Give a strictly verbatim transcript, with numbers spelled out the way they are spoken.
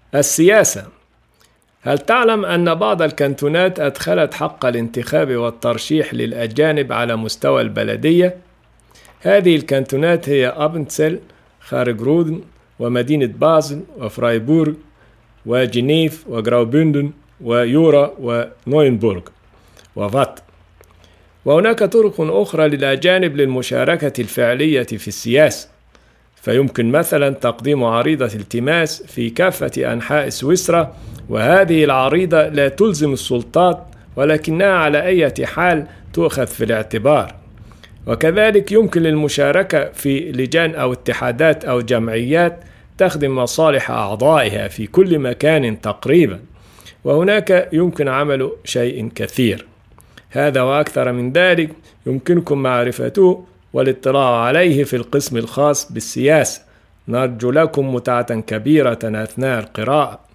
السياسة. هل تعلم أن بعض الكانتونات أدخلت حق الانتخاب والترشيح للأجانب على مستوى البلدية؟ هذه الكانتونات هي أبنسل، خارج رودن، ومدينة بازل، وفرايبورغ، وجنيف، وغراوبندن، ويورا، ونوينبورغ، وفات. وهناك طرق أخرى للأجانب للمشاركة الفعلية في السياسة، فيمكن مثلا تقديم عريضة التماس في كافة أنحاء سويسرا، وهذه العريضة لا تلزم السلطات ولكنها على أي حال تؤخذ في الاعتبار. وكذلك يمكن للمشاركة في لجان أو اتحادات أو جمعيات تخدم مصالح أعضائها في كل مكان تقريبا، وهناك يمكن عمل شيء كثير. هذا وأكثر من ذلك يمكنكم معرفته والاطلاع عليه في القسم الخاص بالسياسة. نرجو لكم متعة كبيرة أثناء القراءة.